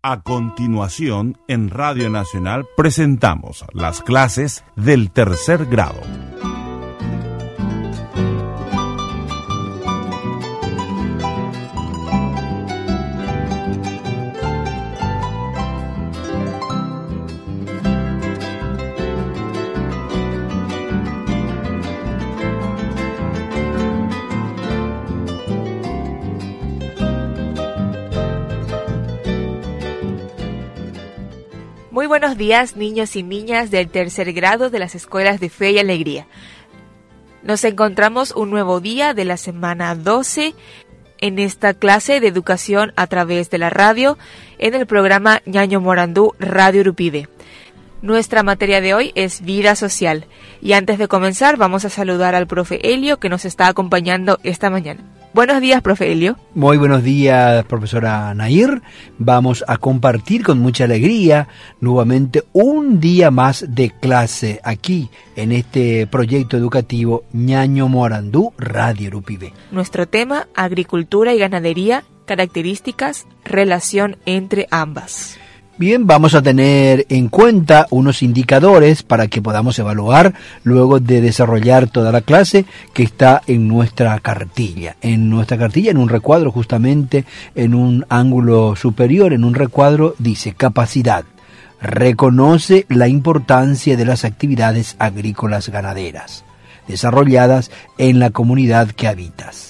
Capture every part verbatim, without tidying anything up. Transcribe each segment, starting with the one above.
A continuación, en Radio Nacional presentamos las clases del tercer grado. Muy buenos días, niños y niñas del tercer grado de las escuelas de Fe y Alegría. Nos encontramos un nuevo día de la semana doce en esta clase de educación a través de la radio en el programa Ñaño Morandú Radio Urupide. Nuestra materia de hoy es vida social y antes de comenzar vamos a saludar al profe Helio que nos está acompañando esta mañana. Buenos días, profe Helio. Muy buenos días, profesora Nair. Vamos a compartir con mucha alegría nuevamente un día más de clase aquí en este proyecto educativo Ñaño Morandú Radio Urupide. Nuestro tema, agricultura y ganadería, características, relación entre ambas. Bien, vamos a tener en cuenta unos indicadores para que podamos evaluar luego de desarrollar toda la clase que está en nuestra cartilla. En nuestra cartilla, en un recuadro justamente, en un ángulo superior, en un recuadro, dice capacidad. Reconoce la importancia de las actividades agrícolas ganaderas desarrolladas en la comunidad que habitas.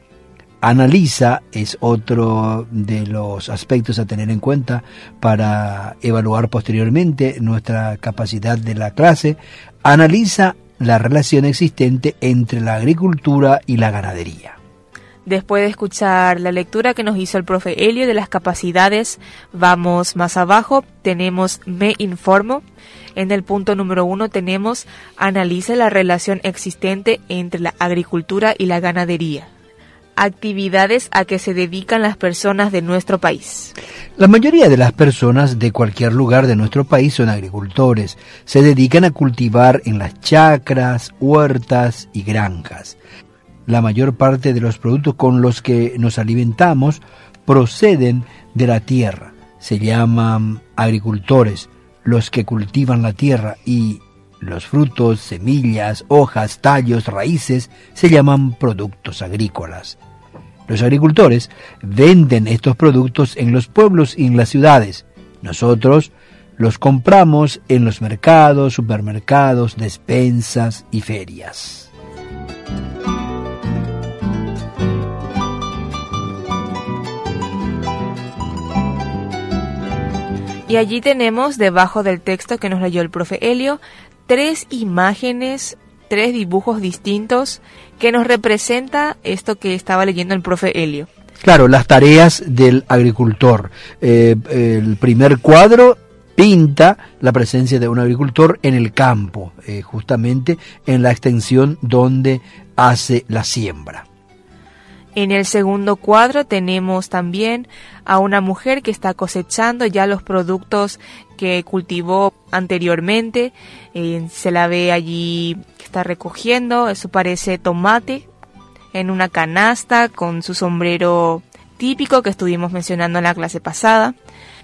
Analiza es otro de los aspectos a tener en cuenta para evaluar posteriormente nuestra capacidad de la clase. Analiza la relación existente entre la agricultura y la ganadería. Después de escuchar la lectura que nos hizo el profe Helio de las capacidades, vamos más abajo, tenemos Me Informo. En el punto número uno tenemos Analiza la relación existente entre la agricultura y la ganadería. Actividades a que se dedican las personas de nuestro país. La mayoría de las personas de cualquier lugar de nuestro país son agricultores. Se dedican a cultivar en las chacras, huertas y granjas. La mayor parte de los productos con los que nos alimentamos proceden de la tierra. Se llaman agricultores los que cultivan la tierra y los frutos, semillas, hojas, tallos, raíces se llaman productos agrícolas. Los agricultores venden estos productos en los pueblos y en las ciudades. Nosotros los compramos en los mercados, supermercados, despensas y ferias. Y allí tenemos, debajo del texto que nos leyó el profe Helio, tres imágenes, tres dibujos distintos que nos representa esto que estaba leyendo el profe Helio. Claro, las tareas del agricultor. Eh, el primer cuadro pinta la presencia de un agricultor en el campo, eh, justamente en la extensión donde hace la siembra. En el segundo cuadro tenemos también a una mujer que está cosechando ya los productos que cultivó anteriormente. Eh, se la ve allí que está recogiendo, eso parece tomate, en una canasta con su sombrero típico que estuvimos mencionando en la clase pasada.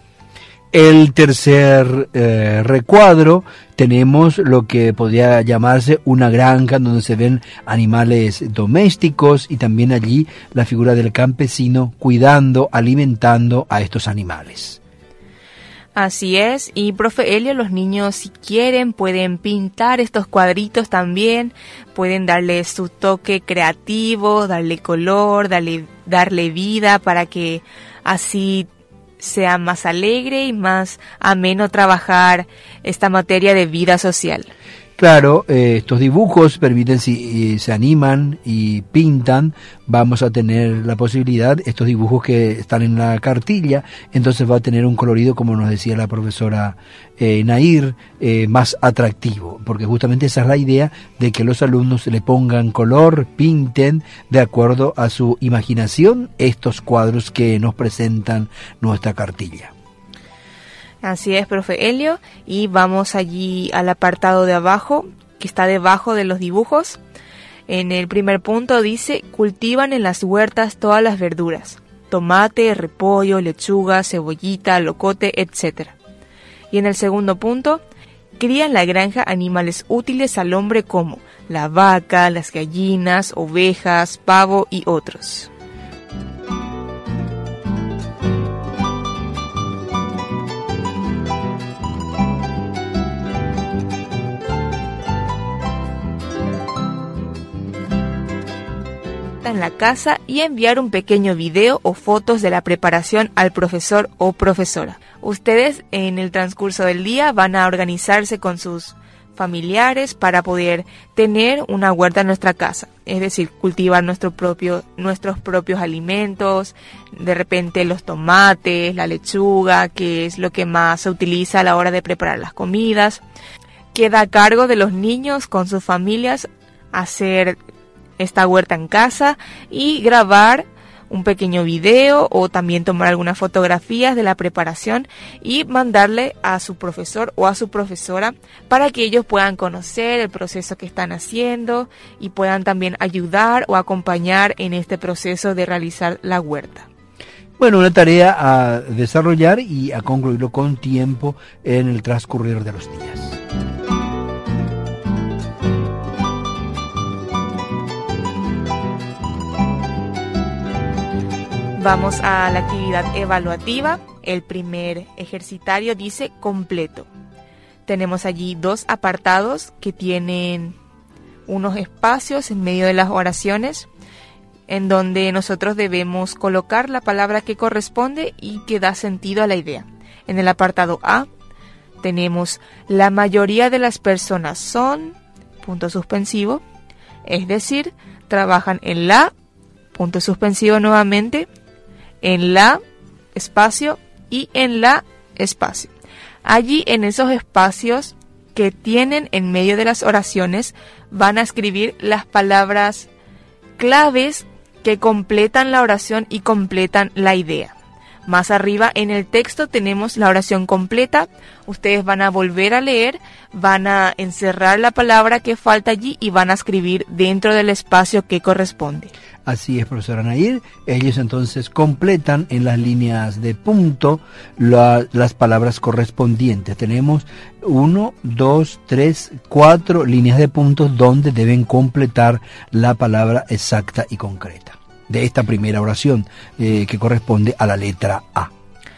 El tercer eh, recuadro tenemos lo que podría llamarse una granja donde se ven animales domésticos y también allí la figura del campesino cuidando, alimentando a estos animales. Así es, y profe Helio, los niños si quieren pueden pintar estos cuadritos también, pueden darle su toque creativo, darle color, darle, darle vida para que así sea más alegre y más ameno trabajar esta materia de vida social. Claro, eh, estos dibujos permiten, si eh, se animan y pintan, vamos a tener la posibilidad, estos dibujos que están en la cartilla, entonces va a tener un colorido, como nos decía la profesora eh, Nair, eh, más atractivo, porque justamente esa es la idea de que los alumnos le pongan color, pinten de acuerdo a su imaginación estos cuadros que nos presentan nuestra cartilla. Así es, profe Helio, y vamos allí al apartado de abajo, que está debajo de los dibujos. En el primer punto dice, cultivan en las huertas todas las verduras. tomate, repollo, lechuga, cebollita, locote, etcétera. Y en el segundo punto, cría en la granja animales útiles al hombre como la vaca, las gallinas, ovejas, pavo y otros. En la casa y enviar un pequeño video o fotos de la preparación al profesor o profesora. Ustedes en el transcurso del día van a organizarse con sus familiares para poder tener una huerta en nuestra casa, es decir, cultivar nuestro propio, nuestros propios alimentos, de repente los tomates, la lechuga, que es lo que más se utiliza a la hora de preparar las comidas. Queda a cargo de los niños con sus familias hacer esta huerta en casa y grabar un pequeño video o también tomar algunas fotografías de la preparación y mandarle a su profesor o a su profesora para que ellos puedan conocer el proceso que están haciendo y puedan también ayudar o acompañar en este proceso de realizar la huerta. Bueno, una tarea a desarrollar y a concluirlo con tiempo en el transcurrir de los días. Vamos a la actividad evaluativa. El primer ejercitario dice completo. Tenemos allí dos apartados que tienen unos espacios en medio de las oraciones en donde nosotros debemos colocar la palabra que corresponde y que da sentido a la idea. En el apartado A tenemos la mayoría de las personas son, punto suspensivo, es decir, trabajan en la, punto suspensivo nuevamente, en la, espacio, y en la, espacio. Allí en esos espacios que tienen en medio de las oraciones van a escribir las palabras claves que completan la oración y completan la idea. Más arriba en el texto tenemos la oración completa. Ustedes van a volver a leer, van a encerrar la palabra que falta allí y van a escribir dentro del espacio que corresponde. Así es, profesora Nair. Ellos entonces completan en las líneas de punto la, las palabras correspondientes. Tenemos uno, dos, tres, cuatro líneas de puntos donde deben completar la palabra exacta y concreta de esta primera oración eh, que corresponde a la letra A.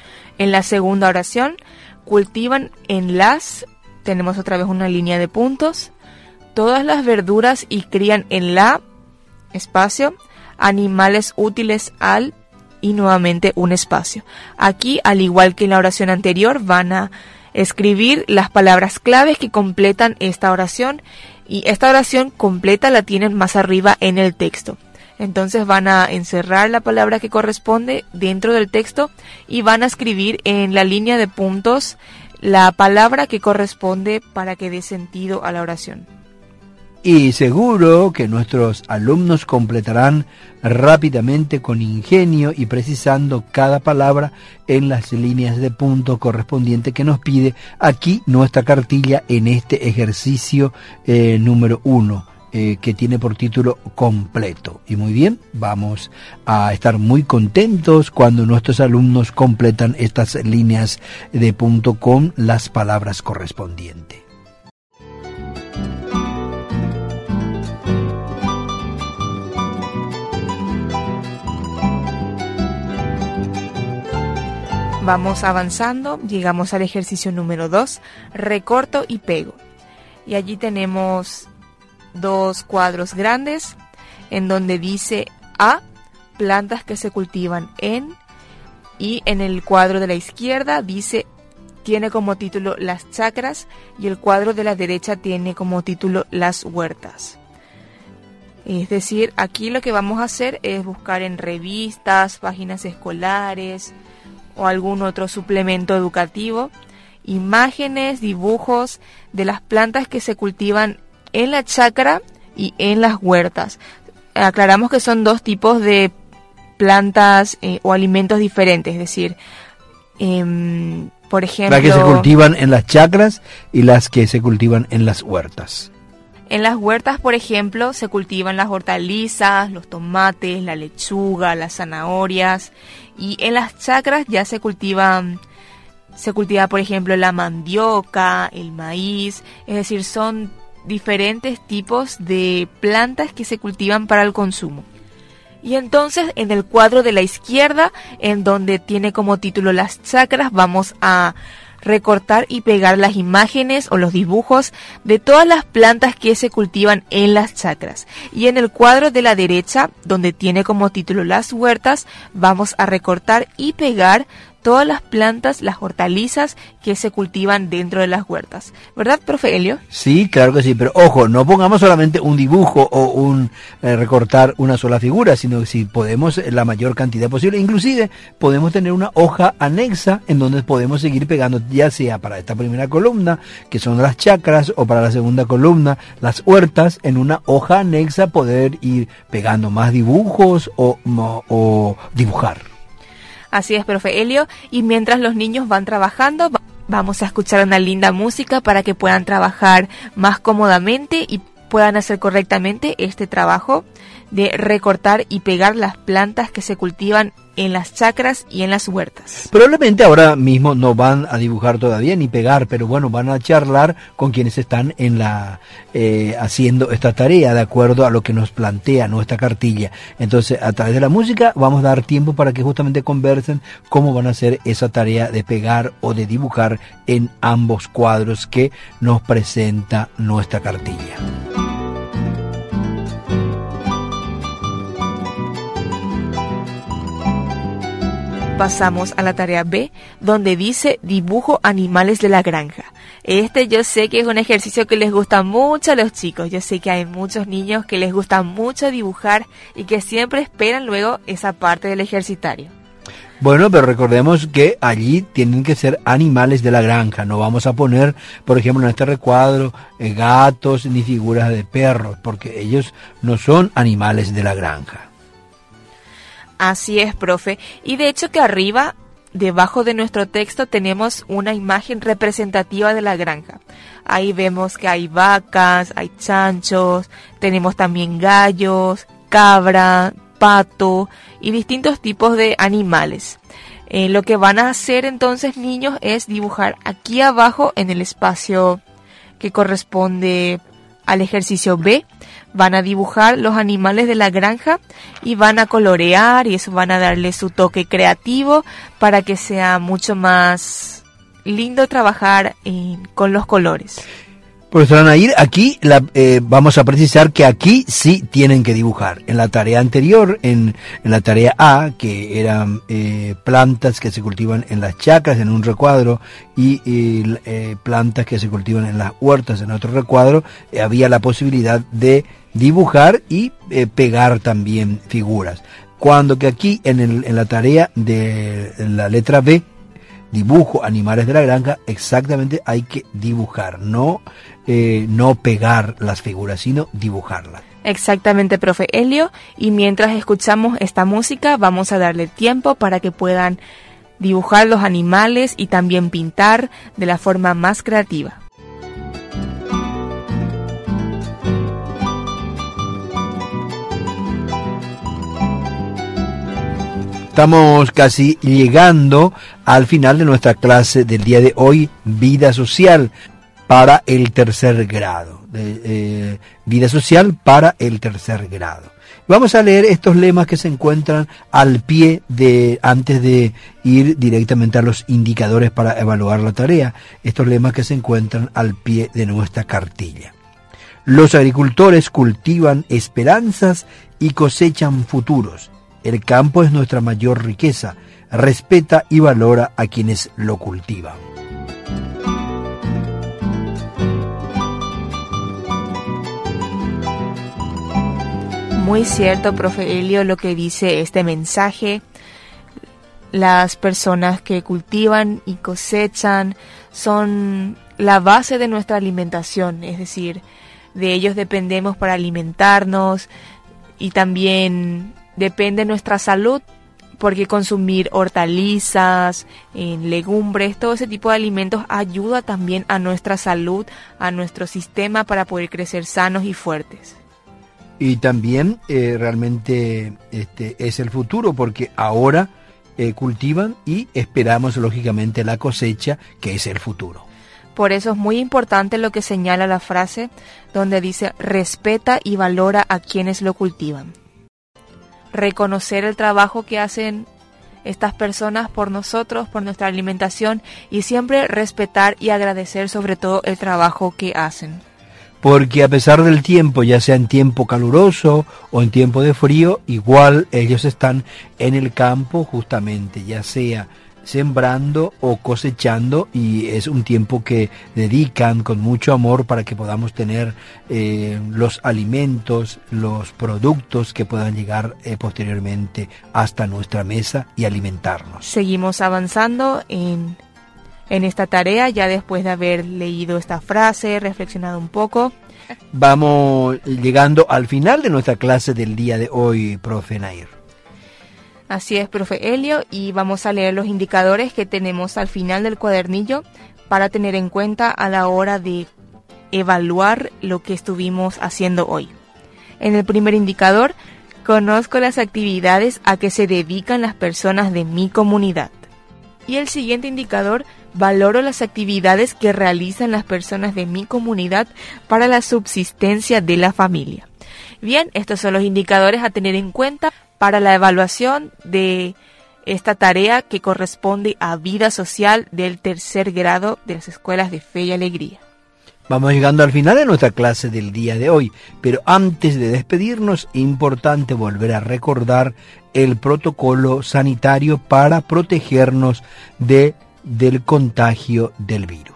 En la segunda oración, cultivan en las, tenemos otra vez una línea de puntos, todas las verduras y crían en la, espacio, animales útiles al, y nuevamente un espacio. Aquí, al igual que en la oración anterior, van a escribir las palabras claves que completan esta oración, y esta oración completa la tienen más arriba en el texto. Entonces van a encerrar la palabra que corresponde dentro del texto y van a escribir en la línea de puntos la palabra que corresponde para que dé sentido a la oración. Y seguro que nuestros alumnos completarán rápidamente con ingenio y precisando cada palabra en las líneas de punto correspondiente que nos pide aquí nuestra cartilla en este ejercicio eh, número uno. Eh, que tiene por título completo. Y muy bien, vamos a estar muy contentos cuando nuestros alumnos completan estas líneas de punto con las palabras correspondientes. Vamos avanzando, llegamos al ejercicio número dos, recorto y pego. Y allí tenemos dos cuadros grandes en donde dice A, plantas que se cultivan en, y en el cuadro de la izquierda dice, tiene como título las chacras, y el cuadro de la derecha tiene como título las huertas. Es decir, aquí lo que vamos a hacer es buscar en revistas, páginas escolares o algún otro suplemento educativo, imágenes, dibujos de las plantas que se cultivan en la chacra y en las huertas. Aclaramos que son dos tipos de plantas eh, o alimentos diferentes, es decir, eh, por ejemplo... Las que se cultivan en las chacras y las que se cultivan en las huertas. En las huertas, por ejemplo, se cultivan las hortalizas, los tomates, la lechuga, las zanahorias, y en las chacras ya se cultivan, se cultiva, por ejemplo, la mandioca, el maíz, es decir, son diferentes tipos de plantas que se cultivan para el consumo. Y entonces, en el cuadro de la izquierda, en donde tiene como título las chacras, vamos a recortar y pegar las imágenes o los dibujos de todas las plantas que se cultivan en las chacras. Y en el cuadro de la derecha, donde tiene como título las huertas, vamos a recortar y pegar todas las plantas, las hortalizas que se cultivan dentro de las huertas. ¿Verdad, profe Helio? Sí, claro que sí, pero ojo, no pongamos solamente un dibujo o un eh, recortar una sola figura, sino que si podemos la mayor cantidad posible. Inclusive podemos tener una hoja anexa en donde podemos seguir pegando, ya sea para esta primera columna, que son las chacras, o para la segunda columna, las huertas, en una hoja anexa poder ir pegando más dibujos o, o, o dibujar. Así es, profe Helio, y mientras los niños van trabajando, vamos a escuchar una linda música para que puedan trabajar más cómodamente y puedan hacer correctamente este trabajo de recortar y pegar las plantas que se cultivan en las chacras y en las huertas. Probablemente ahora mismo no van a dibujar todavía ni pegar, pero bueno, van a charlar con quienes están en la eh, haciendo esta tarea de acuerdo a lo que nos plantea nuestra cartilla. Entonces, a través de la música vamos a dar tiempo para que justamente conversen cómo van a hacer esa tarea de pegar o de dibujar en ambos cuadros que nos presenta nuestra cartilla. Pasamos a la tarea B, donde dice dibujo animales de la granja. Este yo sé que es un ejercicio que les gusta mucho a los chicos. Yo sé que hay muchos niños que les gusta mucho dibujar y que siempre esperan luego esa parte del ejercitario. Bueno, pero recordemos que allí tienen que ser animales de la granja. No vamos a poner, por ejemplo, en este recuadro, eh, gatos ni figuras de perros, porque ellos no son animales de la granja. Así es, profe. Y de hecho que arriba, debajo de nuestro texto, tenemos una imagen representativa de la granja. Ahí vemos que hay vacas, hay chanchos, tenemos también gallos, cabra, pato y distintos tipos de animales. Eh, lo que van a hacer entonces, niños, es dibujar aquí abajo en el espacio que corresponde al ejercicio B. Van a dibujar los animales de la granja y van a colorear, y eso van a darle su toque creativo para que sea mucho más lindo trabajar eh, con los colores. Profesora Nair, aquí la, eh, vamos a precisar que aquí sí tienen que dibujar. En la tarea anterior, en, en la tarea A, que eran eh, plantas que se cultivan en las chacras en un recuadro y eh, eh, plantas que se cultivan en las huertas en otro recuadro, eh, había la posibilidad de dibujar y eh, pegar también figuras. Cuando que aquí en, el, en la tarea de en la letra B, dibujo animales de la granja, exactamente hay que dibujar, no eh, no pegar las figuras, sino dibujarlas. Exactamente, profe Helio, y mientras escuchamos esta música vamos a darle tiempo para que puedan dibujar los animales y también pintar de la forma más creativa. Estamos casi llegando al final de nuestra clase del día de hoy, Vida Social para el tercer grado. De, eh, vida Social para el tercer grado. Vamos a leer estos lemas que se encuentran al pie de, antes de ir directamente a los indicadores para evaluar la tarea, estos lemas que se encuentran al pie de nuestra cartilla. Los agricultores cultivan esperanzas y cosechan futuros. El campo es nuestra mayor riqueza. Respeta y valora a quienes lo cultivan. Muy cierto, profe Helio, lo que dice este mensaje. Las personas que cultivan y cosechan son la base de nuestra alimentación, es decir, de ellos dependemos para alimentarnos y también depende nuestra salud porque consumir hortalizas, eh, legumbres, todo ese tipo de alimentos ayuda también a nuestra salud, a nuestro sistema para poder crecer sanos y fuertes. Y también eh, realmente este es el futuro, porque ahora eh, cultivan y esperamos lógicamente la cosecha, que es el futuro. Por eso es muy importante lo que señala la frase donde dice: respeta y valora a quienes lo cultivan. Reconocer el trabajo que hacen estas personas por nosotros, por nuestra alimentación, y siempre respetar y agradecer sobre todo el trabajo que hacen. Porque a pesar del tiempo, ya sea en tiempo caluroso o en tiempo de frío, igual ellos están en el campo justamente, ya sea sembrando o cosechando, y es un tiempo que dedican con mucho amor para que podamos tener eh, los alimentos, los productos que puedan llegar eh, posteriormente hasta nuestra mesa y alimentarnos. Seguimos avanzando en, en esta tarea ya después de haber leído esta frase, reflexionado un poco. Vamos llegando al final de nuestra clase del día de hoy, profe Nair. Así es, profe Helio, y vamos a leer los indicadores que tenemos al final del cuadernillo para tener en cuenta a la hora de evaluar lo que estuvimos haciendo hoy. En el primer indicador, conozco las actividades a que se dedican las personas de mi comunidad. Y el siguiente indicador, valoro las actividades que realizan las personas de mi comunidad para la subsistencia de la familia. Bien, estos son los indicadores a tener en cuenta para la evaluación de esta tarea que corresponde a vida social del tercer grado de las escuelas de Fe y Alegría. Vamos llegando al final de nuestra clase del día de hoy, pero antes de despedirnos, importante volver a recordar el protocolo sanitario para protegernos de, del contagio del virus.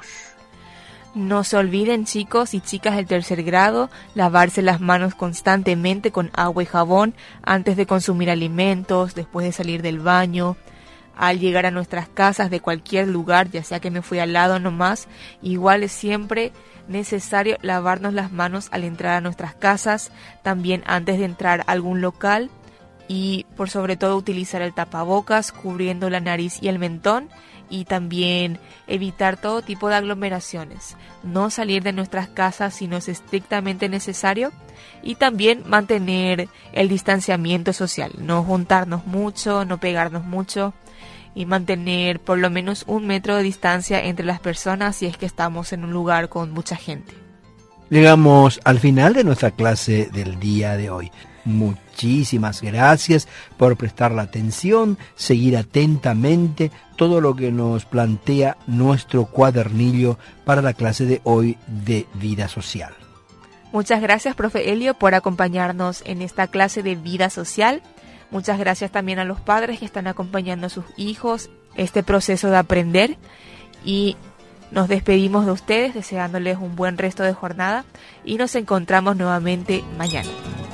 No se olviden, chicos y chicas del tercer grado, lavarse las manos constantemente con agua y jabón antes de consumir alimentos, después de salir del baño, al llegar a nuestras casas de cualquier lugar, ya sea que me fui al lado nomás. Igual es siempre necesario lavarnos las manos al entrar a nuestras casas, también antes de entrar a algún local, y por sobre todo utilizar el tapabocas cubriendo la nariz y el mentón, y también evitar todo tipo de aglomeraciones, no salir de nuestras casas si no es estrictamente necesario, y también mantener el distanciamiento social, no juntarnos mucho, no pegarnos mucho, y mantener por lo menos un metro de distancia entre las personas si es que estamos en un lugar con mucha gente. Llegamos al final de nuestra clase del día de hoy. Muchísimas gracias por prestar la atención, seguir atentamente todo lo que nos plantea nuestro cuadernillo para la clase de hoy de vida social. Muchas gracias, profe Helio, por acompañarnos en esta clase de vida social. Muchas gracias también a los padres que están acompañando a sus hijos este proceso de aprender, y nos despedimos de ustedes deseándoles un buen resto de jornada y nos encontramos nuevamente mañana.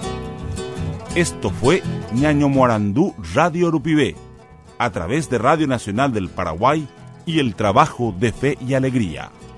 Esto fue Ñaño Morandú Radio Urupibé, a través de Radio Nacional del Paraguay y el trabajo de Fe y Alegría.